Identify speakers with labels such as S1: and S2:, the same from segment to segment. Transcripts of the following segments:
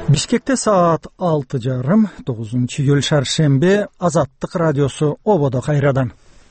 S1: Бишкекте саат 6:30, 9-июль шаршембе, Азаттык радиосу ободо кайрадан.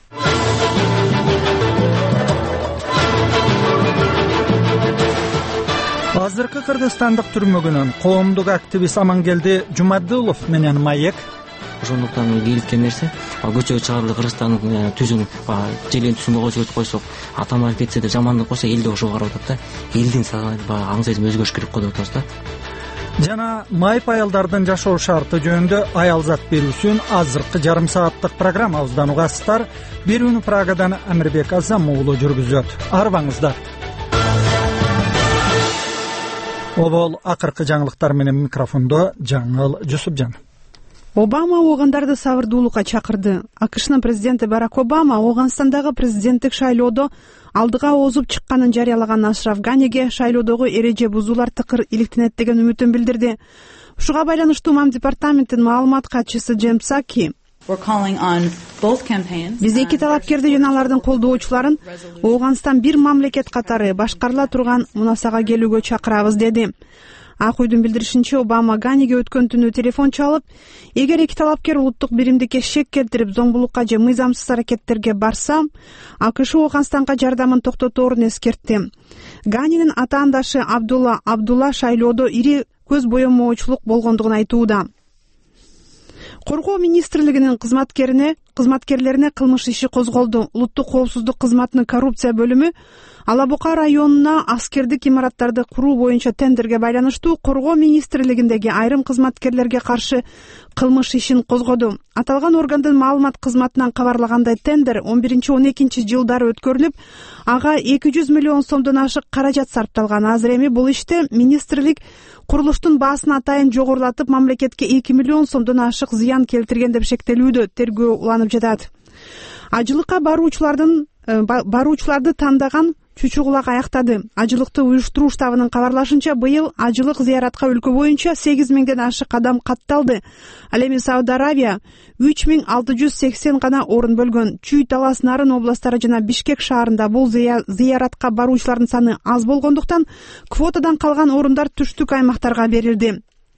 S1: Азыркы Кыргызстандык түрмөгүнөн коомдук активист Амангелди Жумадилов менен Маек
S2: ошондуктан келишкен нерсе көчөгө чыгарылды. Кыргызстандын түзүн желен түсүн көчөгө койсок, атамай кетсе да жамандык болсо элди ошого карап атат да. Элдин аң сезими өзгөрүш керек го деп атабыз да.
S1: Жана майып аялдардын жашоо шарты жөнүндө аялзат берүүсүн азыркы жарым сааттык программабыздан угасыздар. Берүүнү Прагадан Амирбек Азам уулу жүргүзөт. Арбаңыздар. Обол акыркы жаңылыктар менен микрофондо Жаңыл Жусупжан.
S3: Обама оогандарды сабырдуулукка чакырды. АКШнын президенти Барак Обама Ооганстандагы президенттик шайлоодо алдыга озуп чыкканын жарыялаган Ашраф Ганиге шайлоодогу эреже бузуулар тыкыр иликтенет деген үмүтүн билдирди. Ушуга байланыштуу МАМ департаментинин маалымат катчысы Джейм Псаки биз эки талапкерди жана алардын колдоочуларын Ооганстан бир мамлекет катары башкарыла турган мунасага келүүгө чакырабыз деди. Ак үйдүн билдиришинче, Обама Ганиге өткөн түнү телефон чалып, эгер эки талапкер улуттук биримдикке шек келтирип, зомбулукка же мыйзамсыз аракеттерге барса, АКШ Ооганстанга жардамын токтоторун эскертти. Ганинин атаандашы Абдулла шайлоодо ири көз боемоочулук болгондугун айтууда. Коргоо министрлигинин кызматкерлерине кылмыш иши козголду. Улуттук коопсуздук кызматынын коррупция бөлүмү Алабука районуна аскердик имараттарды куруу боюнча тендерге байланыштуу Коргоо министрлигиндеги айрым кызматкерлерге каршы кылмыш ишин козгоду. Аталган органдын маалымат кызматынан кабарлагандай, тендер 11-12 жылдары өткөрүлүп, ага 200 миллион сомдон ашык каражат сарпталган. Азыр эми бул иште министрлик курулуштун баасын атайын жогорулатып, мамлекетке 2 миллион сомдон ашык зыян келтирген деп шектелүүдө. Тергөө уланып жатат. Ажылыкка баруучуларды тандаган чучугулак аяктады. Ажылыкты уюштуруу штабынын кабарлашынча, быйыл ажылык зыяратка өлкө боюнча 8000ден ашык адам катталды. Ал эми Сауд Аравия 3680 гана орун бөлгөн. Чүй, Талас, Нарын областтары жана Бишкек шаарында бул зыяратка баруучулардын саны аз болгондуктан квотадан калган орундар түштүк аймактарга берилди.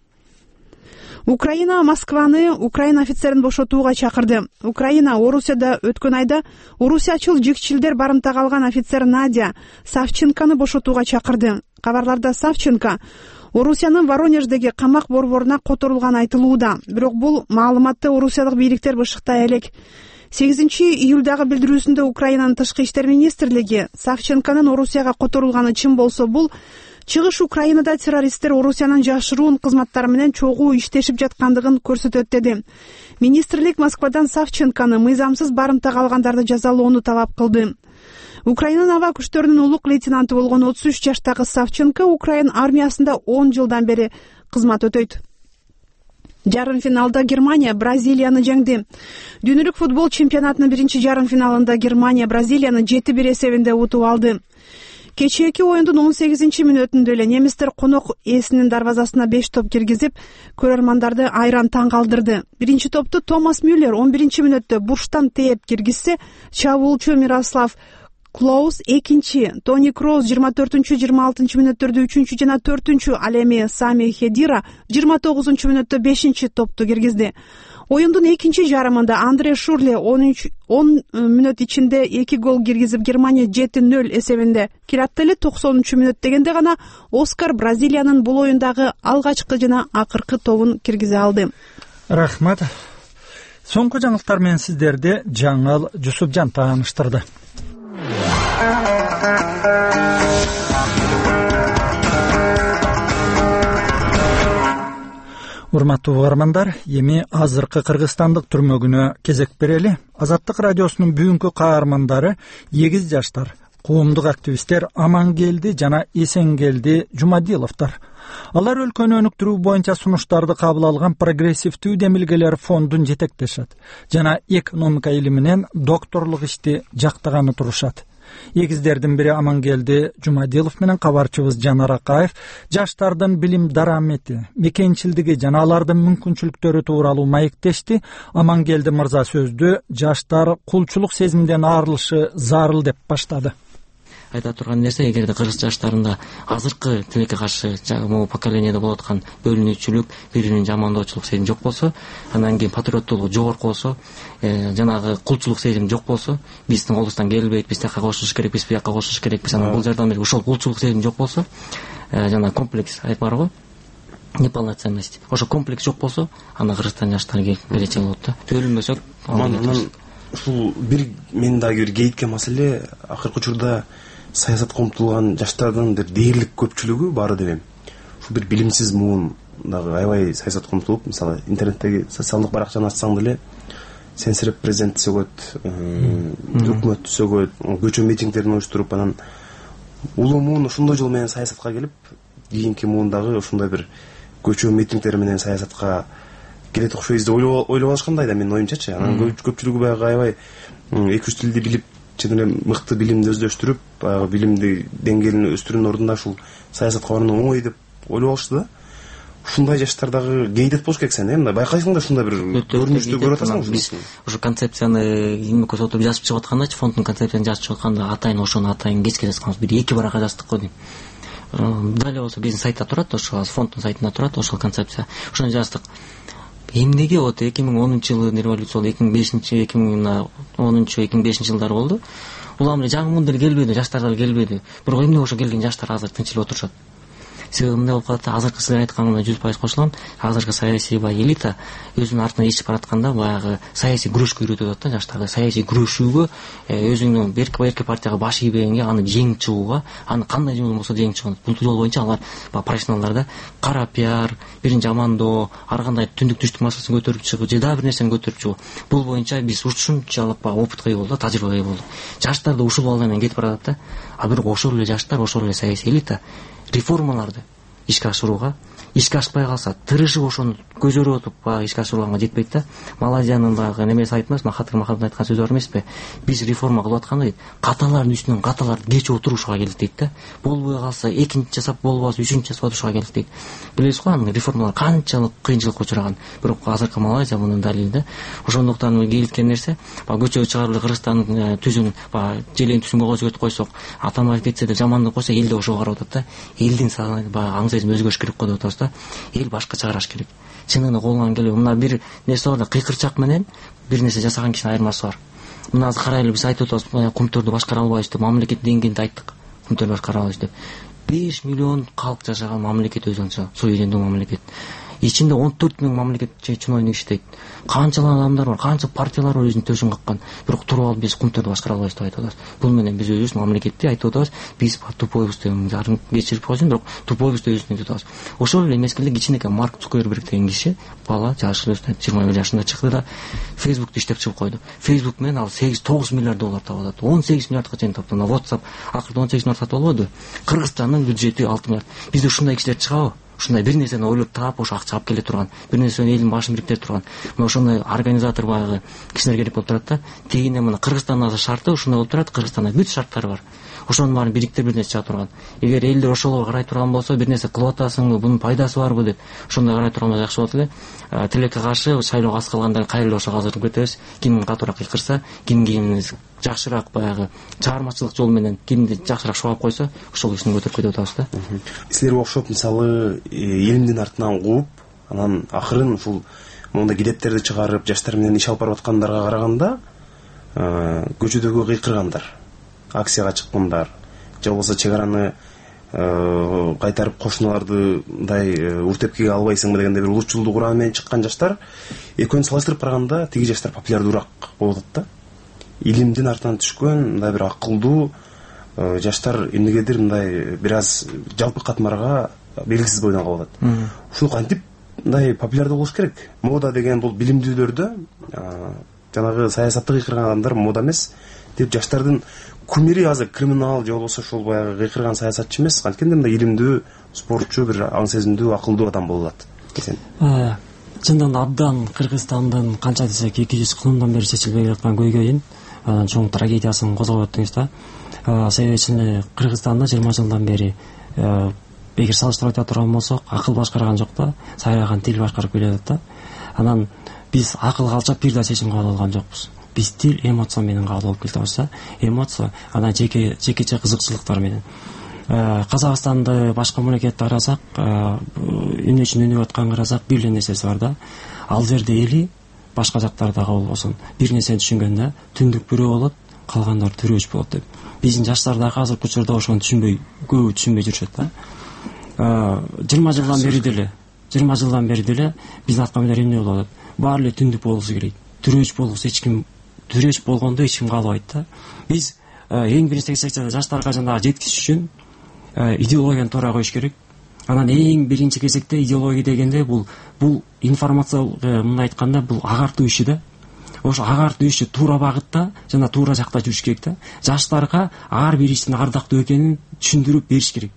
S3: Украина Москваны Украина офицерин бошотууга чакырды. Украина Орусияда өткөн айда орусиячыл жикчилдер барымтага алган офицер Надя Савченкону бошотууга чакырды. Кабарларда Савченко Орусиянын Воронеждеги камак борборуна которулган айтылууда. Бирок бул маалыматты орусиялык бийликтер бышыктай элек. 8-июлдагы билдирүүсүндө Украинанын тышкы иштер министрлиги Савченконун Орусияга которулганы чын болсо, бул Чыгыш Украинада террористтер Орусиянын жашыруун кызматтары менен чогуу иштешип жаткандыгын көрсөтөт деди. Министрлик Москвадан Савченкону мыйзамсыз барымтага алгандарды жазалоону талап кылды. Украинанын аба күчтөрүнүн улук лейтенанты болгон 33 жаштагы Савченко Украин армиясында 10 жылдан бери кызмат өтөйт. Жарым финалда Германия Бразилияны жеңди. Дүйнөлүк футбол чемпионатынын биринчи жарым финалында Германия Бразилияны 7-1 эсебинде утуп алды. Кечээки оюндун 18-мүнөтүндө эле немистер конок ээсинин дарвазасына 5 топ киргизип, көрөрмандарды айран таң калтырды. Биринчи топту Томас Мюллер 11-мүнөттө бурчтан тээп киргизсе, чабуулчу Мирослав Клоус 2-чи, Тони Кроус 24-26-мүнөттөрдө 3-чү жана 4-чү, ал эми Сами Хедира 29-мүнөттө 5-чи топту киргизди. Оюндун экинчи жарымында Андре Шурле 10 мүнөт ичинде 2 гол киргизип, Германия 7-0 эсебинде кират эле. 90-мүнөт дегенде гана Оскар Бразилиянын бул оюндагы алгачкы жана акыркы тобун киргизе алды.
S1: Рахмат. Соңку жаңылыктар менен сиздерди Жаңыл Жусупжан тааныштырды. Урматтуу угармандар, эми азыркы Кыргызстандык түрмөгүнө кезек берели. Азаттык радиосунун бүгүнкү каармандары эгиз жаштар, коомдук активисттер Амангелди жана Эсенгелди Жумадиловдор. Алар өлкөнү өнүктүрүү боюнча сунуштарды кабыл алган прогрессивдүү демилгелер фондун жетектешет жана экономика илиминен докторлук ишти жактаганы турушат. Эгиздердин бири Амангелди Жумадилов менен кабарчыбыз Жанар Акаев жаштардын билим дарамети, мекенчилдиги жана алардын мүмкүнчүлүктөрү тууралуу маектешти. Амангелди мырза сөздү жаштар кулчулук сезимден арылышы зарыл деп баштады.
S2: айта турган нерсе, эгерде кыргыз жаштарында азыркы тилекке каршы могу поколениеде болуп аткан бөлүнүүчүлүк, бири-бирин жамандоочулук сезим жок болсо, анан кийин патриоттуулук жогорку болсо, жанагы кулчулук сезим жок болсо, биздин колубуздан келбейт, биз тияка кошулуш керекпиз, бияка кошулуш керекпиз, анан бул жардам берип, ошол кулчулук сезим жок болсо, жана комплекс бар неполноценность, ошо комплекс жок болсо, анда Кыргызстан жаштары келечеги болот да. Бөлүнбөсөк,
S4: анан ушул бир мен дагы бир кейиткен маселе, акыркы учурда саясатка умтулган жаштардын бир дээрлик көпчүлүгү баары деп, ушул бир билимсиз муун дагы аябай саясатка умтулуп, мисалы интернеттеги социалдык баракчаны ачсаң деле сенсирип президент сөгөт, өкмөт сөгөт, көчө митингдерин уюштуруп, анан улуу муун ошондой жол менен саясатка келип, кийинки муун дагы ошондой бир көчө митингдер менен саясатка келет окшойбуз деп ойлоп алышкандай да, менин оюмчачы. Анан көпчүлүгү баягы аябай 2-3 тилди билип, чын эле мыкты билимди өздөштүрүп, баягы билимди деңгээлин өстүрүүнүн ордуна ушул саясатка баруу оңой деп ойлоп алышты да. Ушундай жаштар дагы кейдет болуш керек сен, мындай байкайсың да, ушундай бир көрүнүштү көрүп атасың.
S2: Биз ушу концепцияны эмекөз отуруп жазып чыгып аткандачы, фонддун концепциясын жазып чыгып атканда атайын ошону атайын кеске жазганбыз, бир 2 баракка жаздык го дейм. Далее болсо биздин сайтта турат, ошо фонддун сайтында турат ошол концепция. Ошону жаздык. Эмнеге 2010-жылдын революция болду, 2010-2005 жылдары болду. Улам эле жаңы мундер келбеди, жаштар дагы келбеди. Бирок эмне ошо келген жаштар азыр тынчылып отурушат. Себеби эмне болуп калат, азыркы сиз айтканыңа 100% кошулам. Азыркы саясий элита өзүнүн артынан ичип баратканда баягы саясий күрөшкө үйрөтүп атат да жаштарды. Саясий күрөшүүгө, өзүңдүн эрки партияга баш ийбегенге, аны жеңип чыгууга, аны кандай жол болсо жеңип чыгат. Бул жол боюнча алар профессионалдар да кара пиар, бирин жамандоо, ар кандай түндүк түштүк маселесин көтөрүп чыгуу, же дагы бир нерсени көтөрүп чыгуу. Бул боюнча биз ушунчалык опытка ээ болдук, тажрыйбага ээ болдук. Жаштар да ушул балдар менен кетип баратат да. А бирок ошол эле жаштар, ошол эле саясий элита реформаларды ишке ашырууга, ишке ашпай калса, тырышып ошону көзөрүп отуп ишке ашырууга жетпейт да. Малайзиянын баягы немеси айтмас, Махатир Мохаммед айткан сөзү бар эмеспи? Биз реформа кылып атканда дейт, каталардын үстүнөн каталарды кечип отурушуга келдик дейт да. Болбой калса, экинчи жасап болбосо, үчүнчү жасап отурушуга келдик дейт. Билесиз го, анын реформалар канчалык кыйынчылыкка учураган. Бирок азыркы Малайзия мунун далили да. Ошондуктан кейилткен нерсе, көчөгө чыгарылып Кыргызстандын түзүн, желең түсүнгө өзгөртүп койсок, атамай кетсе деп жамандык койсо, эл да ошого карап атат да. Элдин аң сезими өзгөрүш керек го деп атабыз да. Эл башкача караш керек. Чынында колунан келбей, мына бир нерсе бар да, кыйкырчак менен бир нерсе жасаган кишинин айырмасы бар. Мына азыр карайлы, биз айтып атабыз, Кумтөрдү башкара албайбыз деп, мамлекет деңгээлинде айттык, Кумтөрдү башкара албайбыз деп. 5 миллион калк жашаган мамлекет өзүнчө, суверендүү мамлекет. Ичинде 14 миң мамлекет чиновник иштейт. Канчалык адамдар бар, канча партиялар өзүнүн төшүн каккан. Бирок туруп алып биз Кумтөрдү башкара албайбыз деп айтып атабыз. Бул менен биз өзүбүз мамлекетти айтып атабыз. Биз тупойбуз деп жарым кечирип койсун, бирок тупойбуз деп өзүбүз айтып атабыз. Ошол эле мезгилде кичинекей Марк Цукерберг деген киши, бала, жашы 21 жашында чыкты да, Facebook'ты иштеп чыгып койду. Facebook менен ал 8-9 миллиард доллар таап атат. 18 миллиардга чейин таптı. WhatsApp акырда 18 миллиард сатып албады. Кыргызстандын бюджети 6 миллиард. Бизде ушундай кишилер чыгабы? Ушундай бир нерсени ойлоп таап, ошо акча алып келе турган, бир нерсени элдин башын бириктире турган. Мына ошондой организатор баягы кишилер керек болуп турат да. Тегине мына Кыргызстандын шарты ошондой болуп турат. Кыргызстанда бүт шарттары бар. Ошонун баарын бириктирип бир нерсе чыга турган. Эгер элдер ошолго карай турган болсо, бир нерсе кылып атасыңбы, бунун пайдасы барбы деп, ошондой карай турганда жакшы болот эле. Тилекке каршы шайлоого аз калганда кайрылып ошого азырып кетебиз. Ким катуураак кыйкырса, ким жакшыраак баягы чыгармачылык жол менен кимди жакшыраак шубап койсо, ошол кишини көтөрүп кетип атабыз да.
S4: Силерге окшоп, мисалы, элимдин артынан кууп, анан акырын ушул мондай китептерди чыгарып, жаштар менен иш алып барып аткандарга караганда, көчөдөгү кыйкыргандар, акцияга чыккандар, же болбосо чек араны кайтарып кошуналарды уртепкеге албайсыңбы дегенде бир улутчулдук уран менен чыккан жаштар, экөөнүн салыштырып караганда тиги жаштар популярдуураак болуп атат да. Илимдин артынан түшкөн мындай бир акылдуу жаштар эмнегедир мындай бир аз жалпы катмарга белгисиз бойдон калып атат. Ушул кантип мындай популярдуу болуш керек? Мода деген бул билимдүүлөрдө жанагы саясатты кыйкырган адамдар мода эмес деп, жаштардын кумири азыр криминал же болбосо ошол баягы кыйкырган саясатчы эмес, анткенде мындай илимдүү, спортчу, бир аң сезимдүү, акылдуу адам болуп атат.
S5: Чындыгында абдан Кыргызстандын канча десек 200 кылымдан бери чечилбей жаткан көйгөйүн, чоң трагедиясын козгоп өттүңүз да. Себеби Кыргызстанда 20 жылдан бери эгер салыштырып айта турган болсок, акыл башкарган жок да, сайраган тил башкарып келе жатат да. Анан биз акылга алчап бир да чечим кабыл алган жокпуз. биз тил эмоция менен кабыл алып келатабыз да. Эмоция анан жекече кызыкчылыктар менен. Казакстанды башка мамлекетте карасак, эмне үчүн өнүгүп атканын карасак, бир эле нерсеси бар да. Ал жерде эли башка жактардагы болбосун бир нерсени түшүнгөндө түндүк бирөө болот, калгандар төрөч болот деп. Биздин жаштар да азыркы учурда ошону көбү түшүнбөй жүрүшөт да. 20 жылдан бери деле биздин аткамдар эмне болуп атат? Баары эле түндүк болуусу керек. Төрөч болгусу төрөч болгондо эч ким каалабайт да. Биз эң биринчи кезекте жаштарга жанагы жеткизиш үчүн идеологияны туура коюш керек. Анан эң биринчи кезекте идеология дегенде бул информациялык, мындай айтканда, бул агартуу иши да. Ошо агартуу иши туура багытта жана туура жакта жүрүш керек да. Жаштарга ар бир иштин ардактуу экенин түшүндүрүп бериш керек.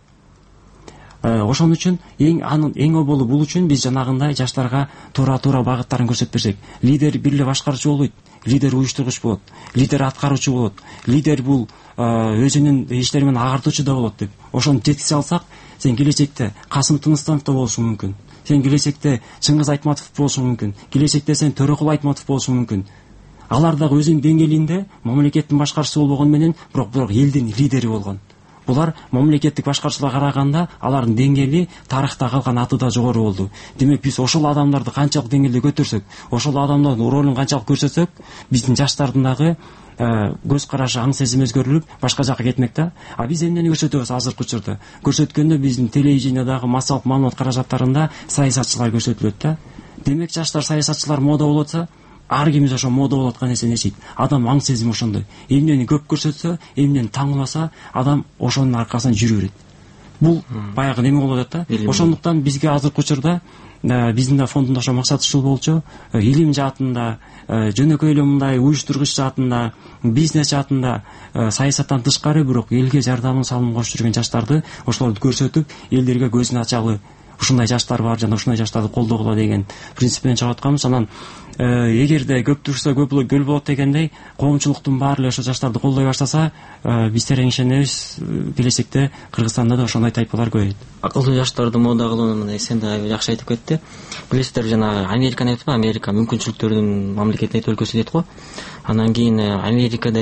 S5: Ошон үчүн эң оболу бул үчүн биз жанагындай жаштарга туура багыттарын көрсөтүп берсек. Лидер бир эле башкаруучу болбойт. Лидер уюштургуч болот. Лидер аткаруучу болот. Лидер бул өзүнүн иштери менен агартуучу да болот деп. Ошону жеткизе алсак, сен келечекте Касым Тыныстанов да болушуң мүмкүн. Сен келечекте Чыңгыз Айтматов болушуң мүмкүн. Келечекте сен Төрөкул Айтматов болушуң мүмкүн. Алар дагы өзүнүн деңгээлинде мамлекеттин башкарчысы болбогон менен, бирок элдин лидери болгон. Булар мамлекеттик башкарчыларга караганда алардын деңгээли тарыхта калган аты да жогору болду. Демек биз ошол адамдарды канчалык деңгээлде көтөрсөк, ошол адамдардын ролун канчалык көрсөтсөк, биздин жаштардын дагы көз карашы, аң сезими өзгөрүлүп, башка жакка кетмек да. А биз эмнени көрсөтөбүз азыркы учурда? Көрсөткөндө биздин телевидениядагы массалык маалымат каражаттарында саясатчылар көрсөтүлөт да. Демек жаштар саясатчылар мода болуп атса, ар кимиз ошо мода болуп аткан нерсени ичет. Адам аң сезими ошондой. Эмнени көп көрсөтсө, эмнени таңууласа, адам ошонун аркасынан жүрө берет. Бул баягы неме болуп атат да. Ошондуктан бизге азыркы учурда биздин да фондунда ошо максат ушул болчу. Илим жаатында, жөнөкөй эле мындай уюштургуч жаатында, бизнес жаатында саясаттан тышкары бирок элге жардамын салым кошуп жүргөн жаштарды ошолорду көрсөтүп, элдерге көзүн ачалы. Ушундай жаштар бар жана ушундай жаштарды колдогула деген принцип менен чыгып атканбыз. Анан эгерде көп турса көл болот дегендей, коомчулуктун баары эле ошо жаштарды колдой баштаса, биз терең ишенебиз, келечекте Кыргызстанда да ошондой тайпалар көбөйөт.
S2: Акылдуу жаштарды мода кылууну эсен да жакшы айтып кетти. Билесиздер, жана Американы айтып, Америка мүмкүнчүлүктөрдүн мамлекети өлкөсү дейт го. Анан кийин Америкада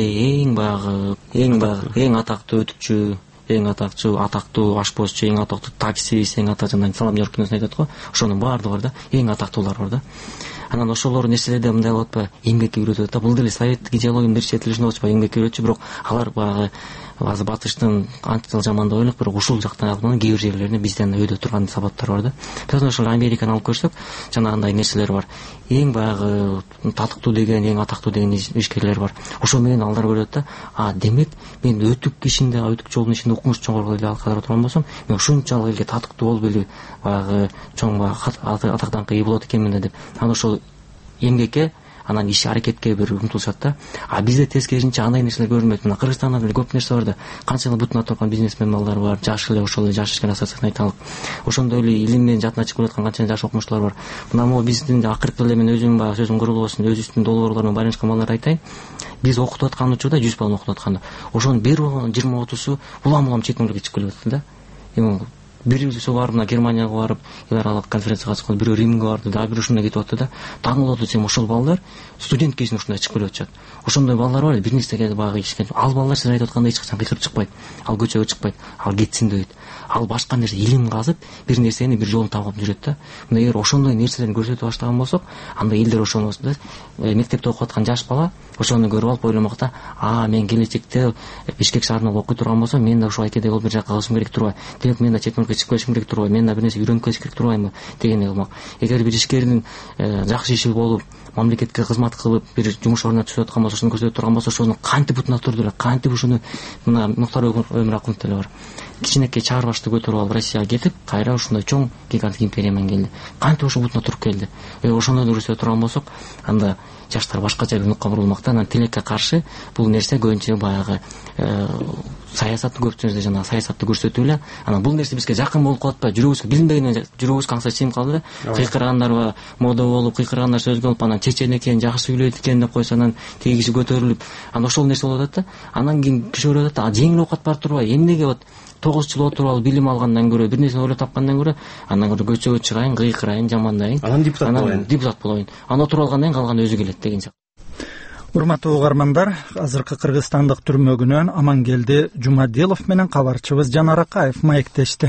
S2: эң атактуу өтүкчү, эң атактуу ашпозчу, эң атактуу таксист, эң атактуу Салам Жорк киносун айтат го. Ошонун баардыгы бар да, эң атактуулар бар да. Анан ошолор нерселерде мындай болуп атпайбы, эмгекке үйрөтүп атат. Бул деле советтик идеологиянын бир четилишинде болчу, эмгекке үйрөтчү, бирок алар баягы азыр батыштын антитыл жамандап ойлойт, бирок ушул жактан алганда кээ бир жерлеринде бизден өйдө турган сабаттар бар да. Биз ошол Американы алып көрсөк, жанагындай нерселер бар. Эң баягы татыктуу деген, эң атактуу деген ишкерлер бар. Ошол менен алар көрөт да, демек мен өтүк жолдун ичинде укмуш чоңор эле кадыр турган болсом, мен ушунчалык элге татыктуу болуп эле баягы чоң атак даңкка ээ болот экенмин да деп. Анан ошол эмгекке, анан иш аракетке бир умтулушат да. Бизде тескерисинче андай нерселер көрүнбөйт. Мына Кыргызстанда деле көп нерсе бар да. Канчалык бутуна турган бизнесмен балдар бар, жаш эле ошол эле жаш ишкер ассоциациясына айталык. Ошондой эле илим менен жатын ачып келаткан канча жаш окумуштуулар бар. Мына могу биздин акыркы эле мен өзүм баягы сөзүм курулуу болсун, өз үстүн долбоорлорун байланышкан балдарга айтайын. Биз окутуп аткан учурда 100 баланы окутуп атканда, ошонун 20-30-су улам чет мамлекетке чыгып келип атты да. Бирөөсү барып, мына Германияга барып, эл аралык конференцияга чыккан, бирөө Римге барды, дагы бирөө ушундай кетип атты да. Таң болот сен ошол балдар студент кезинде ушундай чыгып келип атышат. Ошондой балдар бар, бир нерсеге баягы ишкен. Ал балдар сиз айтып аткандай эч качан кыйкырып чыкпайт. Ал көчөгө чыкпайт. Ал кетсин дейт. Ал башка нерсе илим казып, бир нерсени бир жолун таап жүрөт да. Мына эгер ошондой нерселерди көрсөтө баштаган болсок, анда элдер ошону мектепте окуп аткан жаш бала ошону көрүп алып ойломок да, мен келечекте Бишкек шаарында окуй турган болсом, мен да ушул айкедей болуп бир жака калышым керек турбайбы? Демек мен да чет мамлекетке чыгып келишим керек турбайбы? Мен да бир нерсе үйрөнүп келиш керек турбайбы дегендей кылмак. Эгер бир ишкердин жакшы иши болуп, мамлекетке кызмат кылып, бир жумуш ордуна түшүп аткан болсо, ошону көрсөтүп турган болсо, ошону кантип бутуна турду эле, кантип ушуну мына Муктар Өмүракулов деле бар. Кичинекей чаар башты көтөрүп алып Россияга кетип, кайра ушундай чоң гиганттык империя менен келди. Кантип ошо бутуна туруп келди? Ошону көрсөтө турган болсок, анда жаштар башкача өнүккөн бурулмакта. Анан тилекке каршы бул нерсе көбүнчө баягы саясаттын көпчүлүгү жана саясатты көрсөтүү эле. Анан бул нерсе бизге жакын болуп калат ба? Жүрөгүбүзгө билинбеген жүрөгүбүз каңса чим калды да. Кыйкыргандар мода болуп, кыйкыргандар сөз болуп, анан чечен экен, жакшы сүйлөйт экен деп койсо, анан тиги киши көтөрүлүп, анан ошол нерсе болуп атат да. Анан кийин киши ойлоп атат, жеңил окат бар турбайбы? Эмнеге 9 жыл отуруп алып билим алгандан көрө, бир нерсени ойлоп тапкандан көрө, андан көрө көчөгө чыгайын, кыйкырайын, жамандайын,
S4: анан депутат болоюн.
S2: Анан отуруп алгандан кийин калган өзү келет деген сияқты.
S1: Урматтуу угармандар, азыркы кыргызстандык түрмөгүнөн Амангелди Жумадилов менен кабарчыбыз Жанар Акаев маектешти.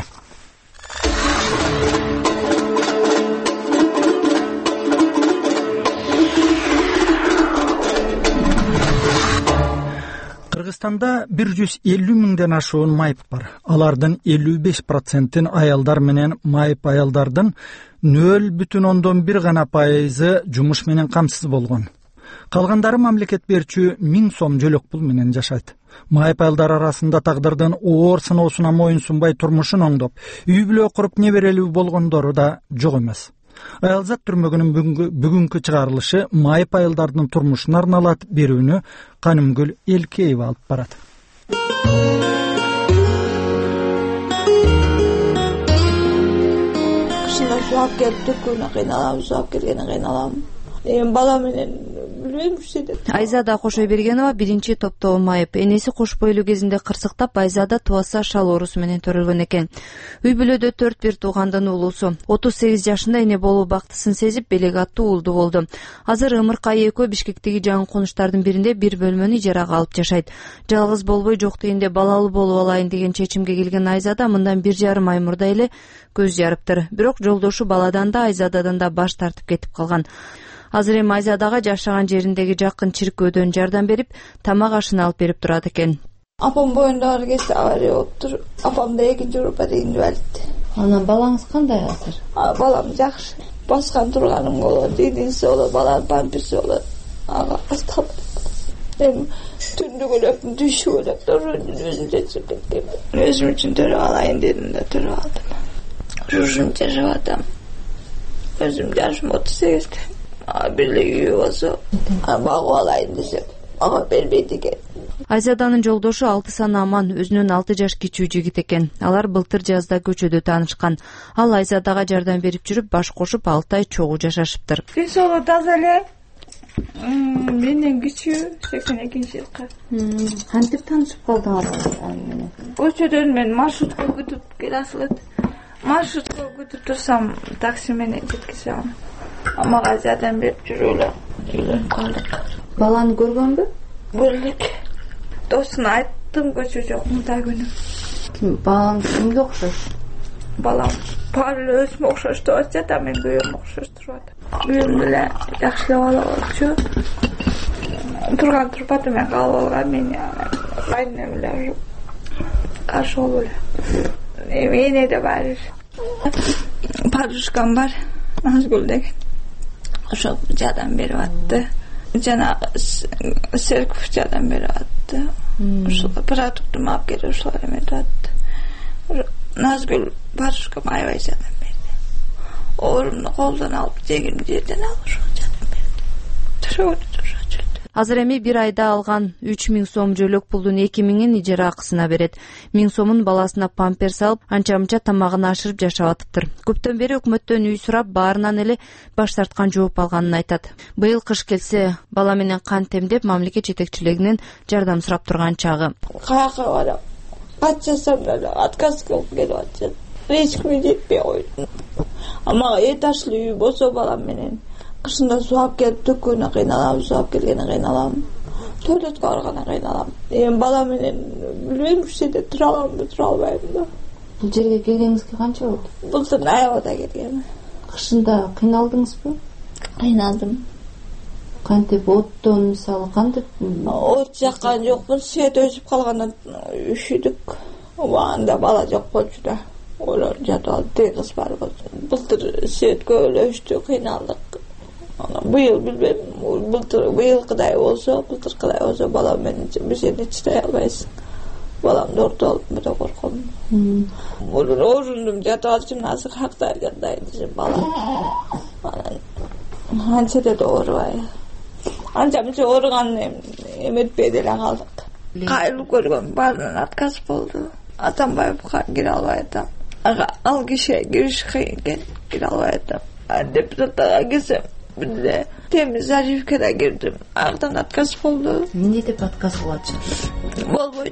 S1: Кыргызстанда 150 миңден ашуун майып бар. Алардын 55%-ин аялдар менен майып аялдардын 0,1 гана пайызы жумуш менен камсыз болгон. Калгандары мамлекет берчү 1000 сом жөлөк пул менен жашайт. Майып аялдар арасында тагдырдын оор сыноосуна моюн сунбай турмушун оңдоп, үй бүлө куруп неберелүү болгондору да жок эмес. Аялзат түрмөгүнүн бүгүнкү чыгарылышы майып аялдардын турмушуна арналат берүүнү Канымгүл Элкеева алып барат.
S6: Кышында сууап келип түкүүнү кыйналам, сууап келгени кыйналам. Бала менен билбейм деп.
S7: Айзада Кошойбергенова биринчи топтогу майып. Энеси кош бойлуу кезинде кырсыктап, Айзада тубаса шал оорусу менен төрөлгөн экен. Үй бүлөдө 4 туугандын уулусу. 38 жашында эне болуу бактысын сезип, белек аттуу уулду болду. Азыр ымыркай экөө Бишкектеги жаңы конуштардын биринде бир бөлмөнү ижарага алып жашайт. Жалгыз болбой жок дегенде балалуу болуп алайын деген чечимге келген Айзада мындан 1,5 ай мурда эле көз жарыптыр. Бирок жолдошу баладан да Айзададан да баш тартып кетип калган. Азыр эми Айзадага жашаган жериндеги жакын чиркөөдөн жардам берип, тамак ашын алып берип турат экен.
S6: Апам боюндагы кезде авария болуптур. Апам да 2-группада инвалид.
S7: Анан балаңыз кандай азыр?
S6: Балам жакшы. Баскан турганым болот, идинси болот, баланын памперси болот. Ага астап. Эми түндүк элеп, түшүп элеп, өзүм чечип кеткем. Өзүм үчүн төрөп алайын дедим да төрөп алдым. Жужум жашап атам. Өзүм жашым 38. Бирли үйү болсо, багып алайын десем, ага бербейт экен.
S7: Айзаданын жолдошу 6 саны Аман, өзүнөн 6 жаш кичүү жигит экен. Алар былтыр жазда көчөдө таанышкан. Ал Айзадага жардам берип жүрүп, баш кошуп 6 ай чогуу жашашыптыр.
S6: Кесоло таза эле. Менден кичүү 82-жылкы.
S7: Кантип таанышып калдыңар менен?
S6: Көчөдөн мен маршрутка күтүп келасылыт. Маршрутка күтүп турсам, такси менен жеткизем. Мага жардам берип жүрүлө. Үйлөнүп калдык.
S7: Баланы көргөнбү?
S6: Көрдүк. Досуна айттым, көчө жок мындай күнү.
S7: Балаң кимге окшош?
S6: Балам парылы өзүмө окшош деп атат, мен күйөөмө окшош туруп атам. Күйөөм деле жакшылап алабычы. Турган мен калып алган, мен кайнем эле каршы болуп эле. Эне да бар. Подружкам бар. Назгүл деген. Ошо жардам берип атты. Жана Серков жардам берип атты. Ошо продуктум алып келип ошо эметип атты. Назгүл подружкам аябай жардам берди. Оорумду колдон алып, жегим жерден алып ошо жардам берди.
S7: Азыр эми 1 айда алган 3000 сом жөлөк пулдун 2000-ин ижара акысына берет. 1000 сомун баласына памперс алып, анча-мынча тамагын ашырып жашап атыптыр. Көптөн бери өкмөттөн үй сурап, баарынан эле баш тарткан жооп алганын айтат. Быйыл кыш келсе, бала менен кантип эмдеп мамлекет жетекчилигинен жардам сурап турган чагы.
S6: Каяка барам? Качасам эле отказ кылып келип атат. Эч кимге жетпей койдум. Мага этажлуу үй болсо балам менен кышында сууап келип төккөнү кыйналам, сууап келгени кыйналам. Туалетке барганы кыйналам. Бала менен билбейм уште тура аламбы, тура албайм да.
S7: Бул жерге келгениңизге канча болду?
S6: Былтыр аябада келгем.
S7: Кышында кыйналдыңызбы?
S6: Кыйналдым.
S7: Кантип оттон мисалы кантип?
S6: От жаккан жокмун, свет өчүп калгандан үшүдүк. Анда бала жок болчу да. Олар жатып алды, кыз бар болчу. Былтыр свет көп эле өчтү, кыйналдык. Быйыл билбейм, быйылкыдай болсо, былтыркыдай болсо бала менен бир жерде чыдай албайсың. Баламды орто алып да корком. Орундум жатып алчумун, азыр кандай десем бала. Анча да оорубай. Анча-мынча ооруган эметпей деле калдык. Кайрылып көргөн баарынан отказ болду. Атамбаевка кире албай атам. Ал кишиге кириш кыйын экен, кире албай атам. Депутаттарга келсем, бирде Темиз Зарифкеде кирдим. Аяктан отказ болду.
S7: Эмне деп отказ кылатчы?
S6: Болбойт.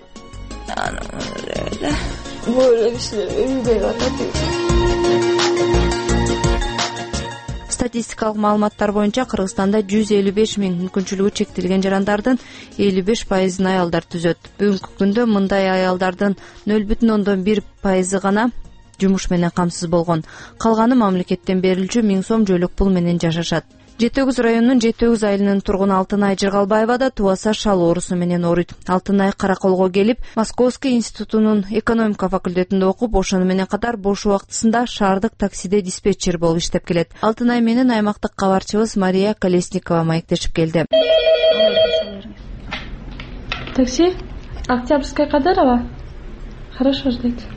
S6: Böyle kişiler övülüyor.
S7: статистикалык маалыматтар боюнча Кыргызстанда 155 миң мүмкүнчүлүгү чектелген жарандардын 55% аялдар түзөт. Бүгүнкү күндө мындай аялдардын 0,1% гана жумуш менен камсыз болгон. Калганы мамлекеттен берилчү 1000 сом жөлөк пул менен жашашат. Жети Өгүз районунун Жети Өгүз айылынын тургуну Алтынай Жыргалбаева да тубаса шал оорусу менен ооруйт. Алтынай Караколго келип, Московский институтунун экономика факультетинде окуп, ошону менен катар бош убактысында шаардык таксиде диспетчер болуп иштеп келет. Алтынай менен аймактык кабарчыбыз Мария Колесникова маектешип келди.
S8: Такси? Октябрьская Кадырова? Хорошо, ждите.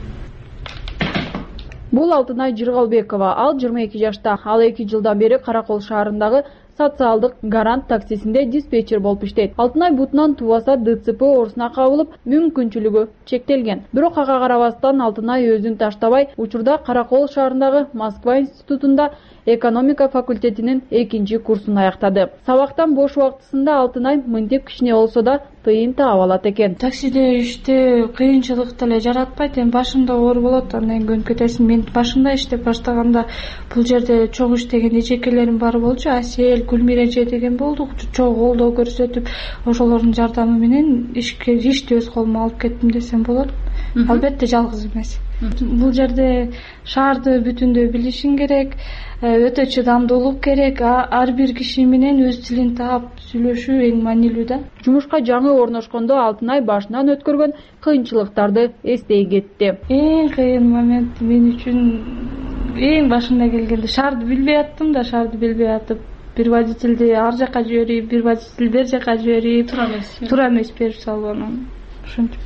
S9: Бул Алтынай Жыргалбекова. Ал 22 жашта. Ал 2 жылдан бери Каракол шаарындагы социалдык гарант таксисинде диспетчер болуп иштейт. Алтынай бутунан тубаса ДЦП оорусуна кабылып, мүмкүнчүлүгү чектелген. Бирок ага карабастан Алтынай өзүн таштабай, учурда Каракол шаарындагы Москва институтунда экономика факультетинин 2 курсун аяктады. Сабактан бош убактысында Алтынай мынтип кичине болсо да тыйын таап алат экен.
S8: Таксиде иштөө кыйынчылык деле жаратпайт. Эми башында оор болот, андан кийин кетесиң. Мен башында иштеп баштаганда бул жерде чоң иштеген эжекелерим бар болчу. Асел, Гүлмире деген болдук. Чоң колдоо көрсөтүп, ошолордун жардамы менен ишти өз колума алып кеттим десем болот. Албетте жалгыз эмес. Бул жерде шаарды бүтүндөй билишиң керек, өтө чыдамдуулук керек. Ар бир киши менен өз тилин таап сүйлөшүү эң маанилүү да.
S9: Жумушка жаңы орношкондо Алтынай башынан өткөргөн кыйынчылыктарды эстей кетти.
S8: Эң кыйын момент мен үчүн эң башында келгенде шаарды билбей аттым да, шаарды билбей атып бир водительди ар жака жиберип, бир водитель бер жака жиберип, туура эмес берип салып, анан ошентип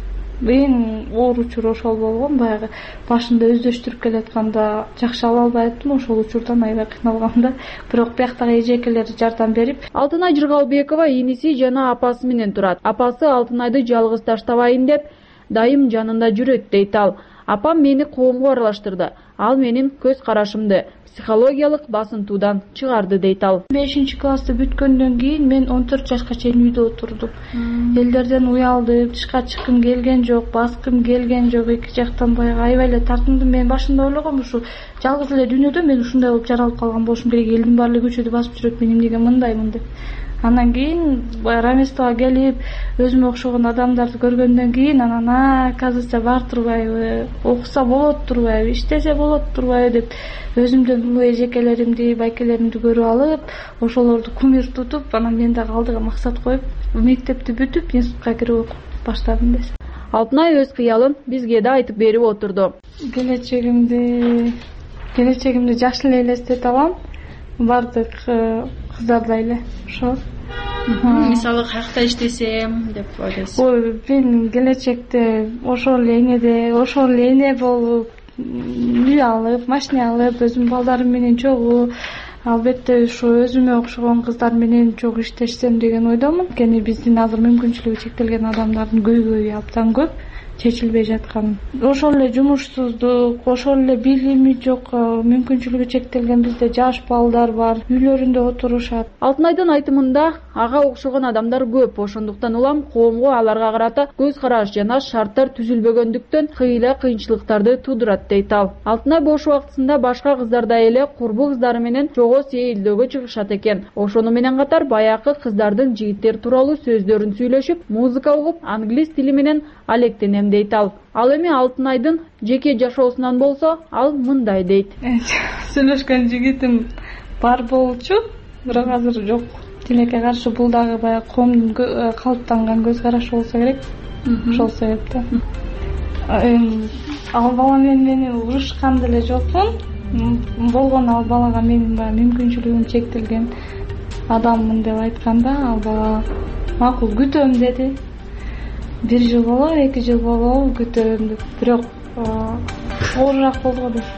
S8: эң оор учур ошол болгон. Баягы башында өздөштүрүп келатканда жакшы ала албай аттым, ошол учурдан аябай кыйналгам да. Бирок бияктагы эжекелер жардам берип.
S9: Алтынай Жыргалбекова иниси жана апасы менен турат. Апасы Алтынайды жалгыз таштабайын деп дайым жанында жүрөт дейт ал. Апам мени коомго аралаштырды. Ал менин көз карашымды психологиялык басынтуудан чыгарды дейт ал.
S8: 5-классты бүткөндөн кийин мен 14 жашка чейин үйдө отурдум. Элдерден уялдым, тышка чыккым келген жок, баскым келген жок. Эки жактан баягы аябай эле тартындым. Мен башында ойлогом, ушу жалгыз эле дүйнөдө мен ушундай болуп жаралып калган болушум керек. Элдин баары көчөдө басып жүрөт, мен эмнеге мындаймын деп. Андан кийин равенствого келип, өзүмө окшогон адамдарды көргөндөн кийин анан казырса бар турбайбы, окуса болот турбайбы, иштесе болот турбайбы деп өзүмдөн улуу эжекелеримди, байкелеримди көрүп алып, ошолорду кумир тутуп, анан мен дагы алдыга максат коюп, мектепти бүтүп, институтка кирип окуп баштадым десем.
S9: Алтынай өз кыялын бизге да айтып берип отурду.
S8: Келечегимди жакшы эле элестете алам. Бардык кыздардай эле ошо.
S10: Мисалы каякта иштесем деп ойлойсуз?
S8: Ой, мен келечекте ошол эле эне болуп, үй алып, машина алып, өзүмдүн балдарым менен чогуу, албетте ушу өзүмө окшогон кыздар менен чогуу иштешсем деген ойдомун. Анткени биздин азыр мүмкүнчүлүгү чектелген адамдардын көйгөйү абдан көп чечилбей жаткан. Ошол эле жумушсуздук, ошол эле билими жок, мүмкүнчүлүгү чектелген бизде жаш балдар бар, үйлөрүндө отурушат.
S9: Алтынайдын айтымында ага окшогон адамдар көп, ошондуктан улам коомго аларга карата көз караш жана шарттар түзүлбөгөндүктөн кыйла кыйынчылыктарды туудурат дейт ал. Алтынай бош убактысында башка кыздардай эле курбу кыздары менен чогуу сейилдөөгө чыгышат экен. Ошону менен катар баякы кыздардын жигиттер тууралуу сөздөрүн сүйлөшүп, музыка угуп, англис тили менен алектенем дейт ал. Ал эми Алтынайдын жеке жашоосунан болсо, ал мындай дейт.
S8: Сүйлөшкөн жигитим бар болчу, бирок азыр жок. Тилекке каршы бул дагы баягы коомдун калыптанган көз карашы болсо керек. Ошол себептен. Ал бала менен урушкан деле жокмун. Болгон ал балага менин баягы мүмкүнчүлүгүм чектелген адаммын деп айтканда, ал бала макул күтөм деди. 1 жыл болобу, 2 жыл болобу күтөм деп. Бирок оорураак болду го деп.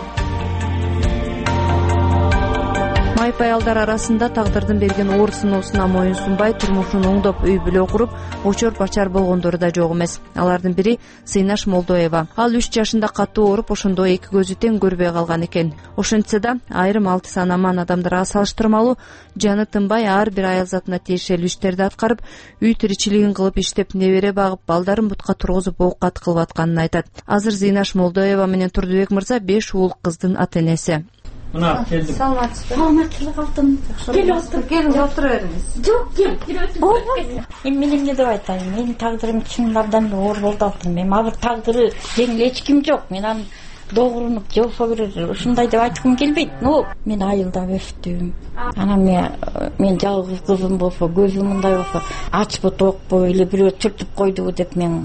S7: Майып аялдар арасында тагдырдын берген оор сыноосуна моюн сунбай, турмушун оңдоп, үй бүлө куруп, очор бачар болгондору да жок эмес. Алардын бири Сыйнаш Молдоева. Ал 3 жашында катуу ооруп, ошондо 2 көзү тең көрбөй калган экен. Ошентсе да, айрым алты санаман адамдарга салыштырмалуу жаны тынбай ар бир аял затына тиешелүү иштерди аткарып, үй тиричилигин кылып иштеп, небере багып, балдарын бутка тургузуп, оокат кылып атканын айтат. Азыр Сыйнаш Молдоева менен Турдубек мырза 5 уул кыздын ата энеси.
S1: мына келдим.
S6: Саламатчылык алтын.
S7: Келиңиз отура бериңиз.
S6: Жок, болбойт. Мен эмне деп айтайын? Менин тагдырым чындардан оор болду алтын. Мен агыр тагдыры жеңил эч ким жок. Мен аны догурунуп жолфо берер ушундай деп айткым келбейт. Мен айылдап өстүм. Анан мен жалгыз кызым болсо, көзүм мындай болсо, ачпы токпу или бирөө түртүп койдубу деп мен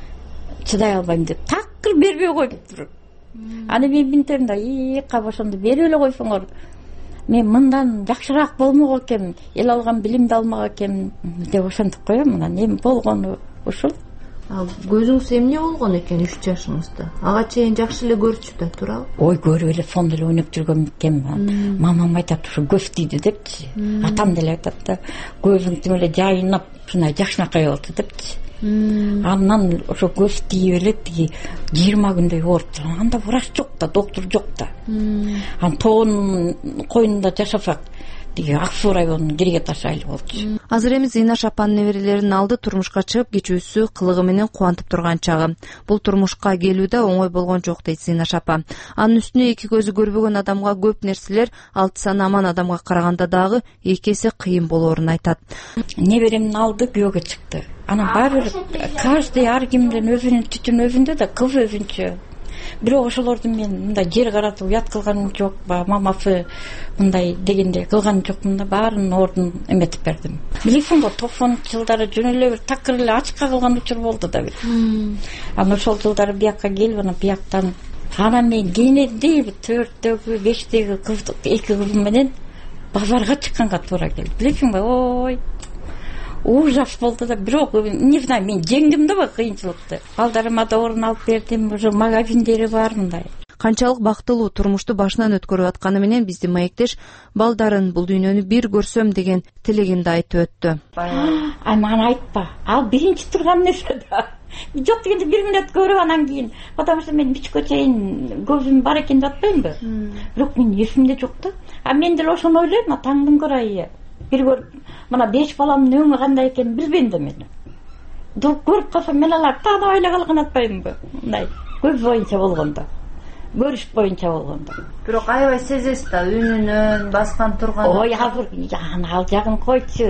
S6: чыдай албайм деп такыр бербей коюптур. Аны мен минтем да, кап ошондо берип эле койсоңор. Мен мындан жакшыраак болмок экем, эл алган билимди алмак экем деп ошентип коем. Анан эми болгону ушул.
S7: Ал көзүңүз эмне болгон экен 3 жашыңызда? Ага чейин жакшы эле көрчү да, туурабы?
S6: Ой, көрүп эле сонун эле өнөк жүргөн экен. Мамам айтат, ушу көз тийди депчи. Атам деле айтат да, көзүң тим эле жайнап, ушундай жакшынакай болду депчи. Андан ошо көз тийип эле тиги 20 күндөй оорупту. Анда врач жок да, доктор жок да. Ан тоонун койнунда жашасак, тиги Ак Суу районунун Кирге Таш айылы болчу.
S7: Азыр эми Зыйнаш апанын неберелерин алды турмушка чыгып, кечүүсү кылыгы менен кубантып турган чагы. Бул турмушка келүү да оңой болгон жок дейт Зыйнаш апа. Анын үстүнө эки көзү көрбөгөн адамга көп нерселер 6 саны аман адамга караганда дагы 2 эсе кыйын болоорун айтат.
S6: Неберемдин алды күйөөгө чыкты. Анан баары каждый ар кимдин өзүнүн түтүн өзүндө да, кыз өзүнчө. Бирок ошолорду мен мындай жер каратып уят кылганым жок, мамасы мындай дегенде кылган жокмун да, баарын ордун эметип бердим. Билесиң го 90-жылдары жөн эле бир такыр эле ачка кылган учур болду да бир. Анан ошол жылдары биякка келип, анан бияктан анан мен кенеди 4-дөгү 5-дөгү кызды, 2 кызым менен базарга чыкканга туура келди. Билесиңби, ой, ужас болду да. Бирок не знаю, мен жеңдим да кыйынчылыкты. Балдарыма да орун алып бердим, уже магазиндери бар мындай.
S7: Канчалык бактылуу турмушту башынан өткөрүп атканы менен биздин маектеш балдарын бул дүйнөнү бир көрсөм деген тилегин да айтып өттү.
S6: Ай, мага айтпа. Ал биринчи турган нерсе да. Жок дегенде 1 мүнөт көрүп анан кийин, потому что мен бичкө чейин көзүм бар экен деп атпаймынбы? Бирок мен эсимде жок да. А мен деле ошону ойлойм, таңдын көрайы. Бир көрүп, мына 5 баламдын өңү кандай экенин билбейм да мен. Дуруп көрүп калсам мен алар таанып эле калган атпаймынбы? Мындай көз боюнча болгондо, көрүш боюнча болгондо.
S7: Бирок аябай сезесиз да, үнүнөн баскан турган.
S6: Ой, азыр ал жагын койчу.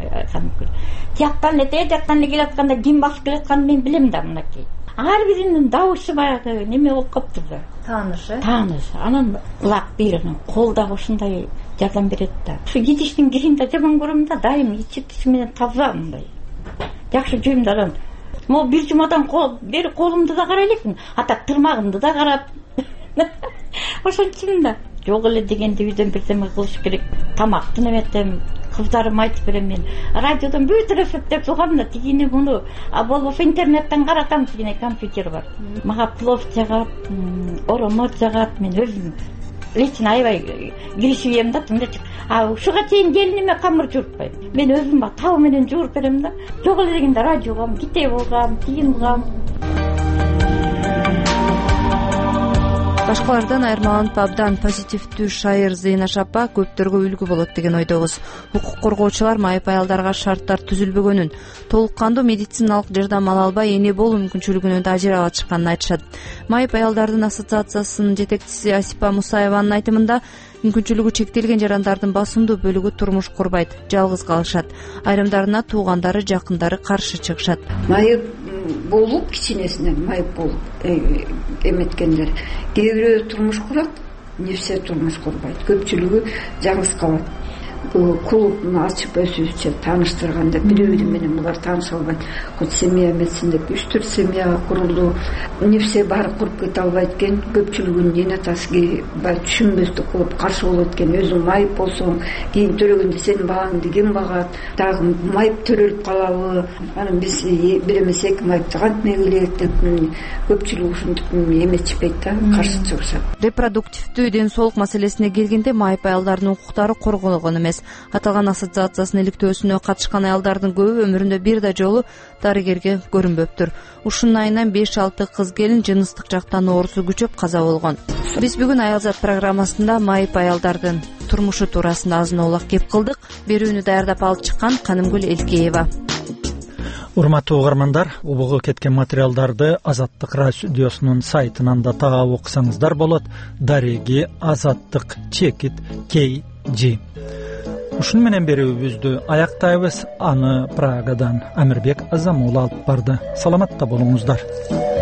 S6: Тияктан эле келатканда ким басып келатканын мен билем да мынакей. Ар биринин дабышы баягы неме болуп калыптыр да.
S7: Тааныш,
S6: Тааныш. Анан лак биринин колдагы ушундай жардам берет да. Ушу идиштин кирин да жаман көрөм да, дайым ичи менен таза мындай. Жакшы жүйм да анан. Могу бир жумадан бери колумду да карай элекмин, ата тырмагымды да карап. Ошончун да. Жок эле дегенде үйдөн бирдеме кылыш керек. Тамактын эметем, кыздарыма айтып берем мен. Радиодон бүт рецепт кылгам да, тигини муну, а болбосо интернеттен каратам, тигине компьютер бар. Мага плов жагат, оромот жагат, мен өзүм лично аябай киришип ем да, тымдачык. А ушуга чейин келиниме камыр жууртпайм. Мен өзүм табы менен жууруп берем да. Жок эле дегенде радиогам, китеп алгам, кийим алгам.
S7: Башкалардан айырмаланып абдан позитивдүү шайыр Зыйнаш апа көптөргө үлгү болот деген ойдобуз. Укук коргоочулар майып аялдарга шарттар түзүлбөгөнүн, толук кандуу медициналык жардам ала албай эне болуу мүмкүнчүлүгүнөн да ажырап атышканын айтышат. Майып аялдардын ассоциациясынын жетекчиси Асипа Мусаеванын айтымында мүмкүнчүлүгү чектелген жарандардын басымдуу бөлүгү турмуш курбайт, жалгыз калышат. Айрымдарына туугандары, жакындары каршы чыгышат.
S11: Майып болуп, кичинесинен майып болуп эметкендер кээ бирөө турмуш курат, нерсе турмуш курбайт, көпчүлүгү жалгыз калат. Клубун ачып өсүүчү тааныштырганда бирөө менен булар тааныша албайт. Хоть семья эметсин деп 3-4 семья курулду. Нерсе баары куруп кете албайт экен. Көпчүлүгүнүн эне атасы баары түшүнбөстүк кылып каршы болот экен. Өзүң майып болсоң, кийин төрөгөндө сенин багаңды ким багат? Дагы майып төрөлүп калабы? Анан биз бир эмес 2 майыпты кантип келет деп көпчүлүк ушинтип эметишпейт да, каршы чыгышат.
S7: Репродуктивдүү ден соолук маселесине келгенде майып аялдардын укуктары корголгон эмес. Аталган ассоциациясынын иликтөөсүнө катышкан аялдардын көбү өмүрүндө бир да жолу дарыгерге көрүнбөптүр. Ушунун айынан 5-6 кыз келин жыныстык жактан оорусу күчөп каза болгон. Биз бүгүн Аялзат программасында майып аялдардын турмушу туурасында азын оолак кеп кылдык. Берүүнү даярдап алып чыккан Канымгүл Элкеева.
S1: урматтуу угармандар, убугу кеткен материалдарды Азаттык радиосунун сайтынан да таап окусаңыздар болот. Дареги Азаттык чекит KG. Ушуну менен берүүбүздү аяктайбыз. Аны Прагадан Амирбек Азамулов алып барды. Саламатта болуңуздар.